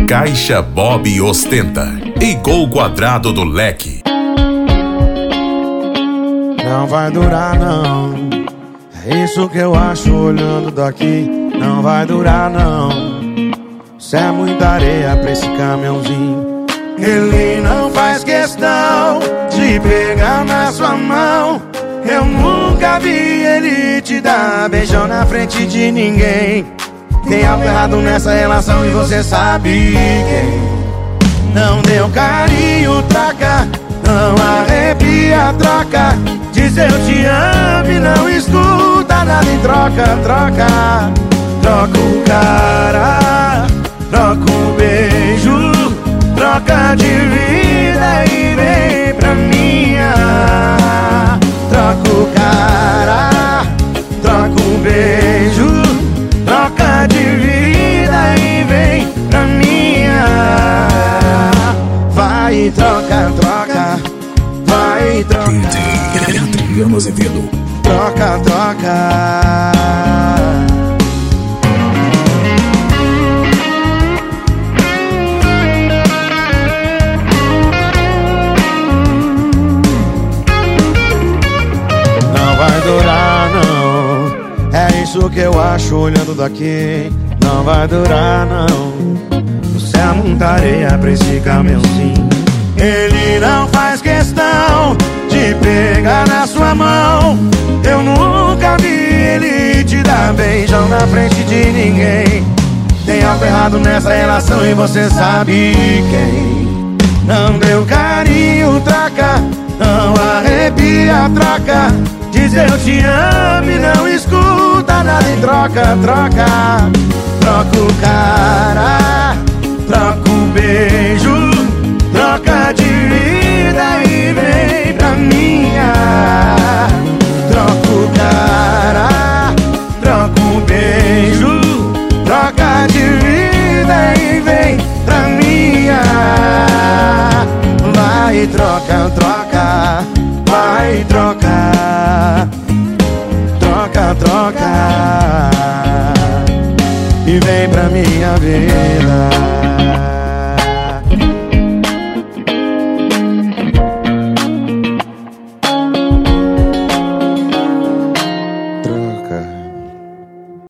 Caixa Bob ostenta e Gol Quadrado do Leque. Não vai durar não, é isso que eu acho olhando daqui. Não vai durar não, isso é muita areia pra esse caminhãozinho. Ele não faz questão de pegar na sua mão. Eu nunca vi ele te dar beijão na frente de ninguém. Tem algo errado nessa relação e você sabe quem. Não deu carinho, troca. Não arrepia, troca. Diz eu te amo e não escuta nada em troca, troca. Troca o cara, troca o beijo, troca de vida e vem pra minha. Troca o cara, troca o beijo, troca de vida e vem pra minha. Vai, troca, troca. Vai, troca. Adriano Azevedo. Troca, troca. Vai durar não, é isso que eu acho olhando daqui. Não vai durar não, você é muita areia pra esse caminhãozinho. Ele não faz questão de pegar na sua mão. Eu nunca vi ele te dar beijão na frente de ninguém. Tem algo errado nessa relação e você sabe quem. Não deu carinho, troca. Não arrepia, troca. Diz eu te amo e não escuta nada em troca, troca. Troca o cara, troca o beijo, troca de vida e vem pra minha. Troca o cara, troca o beijo, troca de vida e vem pra minha. Vai, troca, troca. Vai, troca, troca, troca e vem pra minha vida.